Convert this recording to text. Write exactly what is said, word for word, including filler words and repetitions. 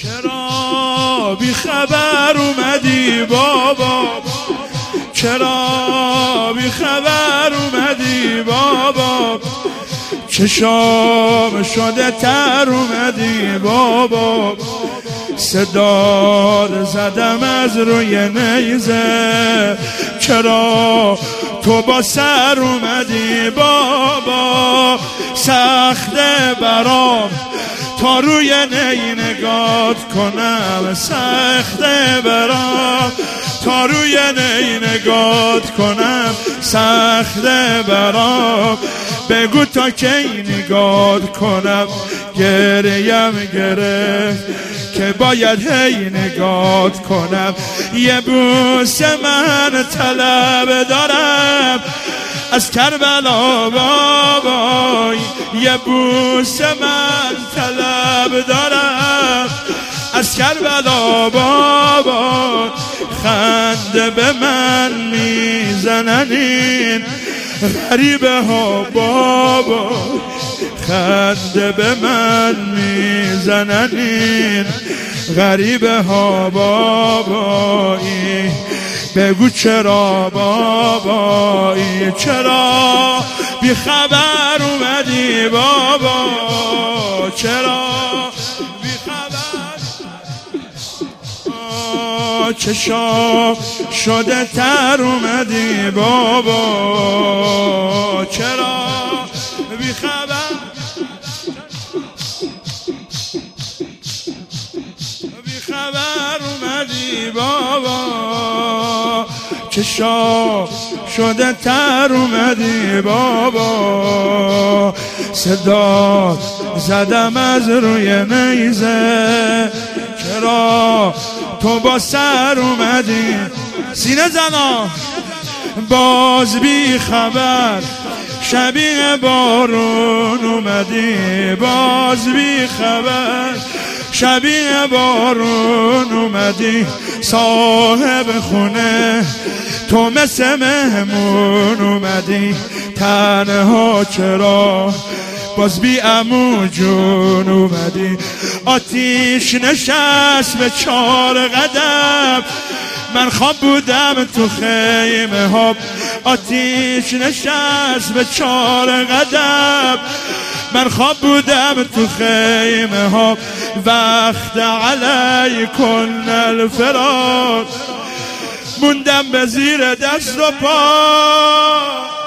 چرا بی خبر اومدی بابا، چرا بی خبر اومدی بابا، چشام شده تر اومدی بابا، صدا زدم از روی نیزه، چرا تو با سر اومدی بابا، سخته برام تا روی نی نگات کنم، سخته برام تا روی نی نگات کنم، سخته برام بگو تا کی نگات کنم، گریم گرفت که باید هی نگات کنم، یه بوس من طلب دارم از کربلا بابا، یه بوس من طلب دارم از کربلا بابا، خنده به من میزنن این غریبه ها بابا، خنده به من میزنن این غریبه ها بابایی، بگو چرا بابایی، چرا بی خبر اومدی بابا، چرا بی خبر، چشام شده تر اومدی بابا، چرا بی خبر، بی خبر اومدی بابا، چشام شده تر اومدی بابا، صدا زدم از روی نیزه، چرا تو با سر اومدی، سینه زنا باز بی خبر شبیه بارون اومدی، باز بی خبر شبیه بارون اومدی، صاحب خونه تو مثل مهمون اومدی، تنها چرا باز بی عمو جون اومدی، آتیش نشست به چار قدم من خواب بودم تو خیمه ها، آتیش نشست به چار قدم من خواب بودم تو خیمه ها، وقت علیکن الفراق موندم به زیر دست و پا.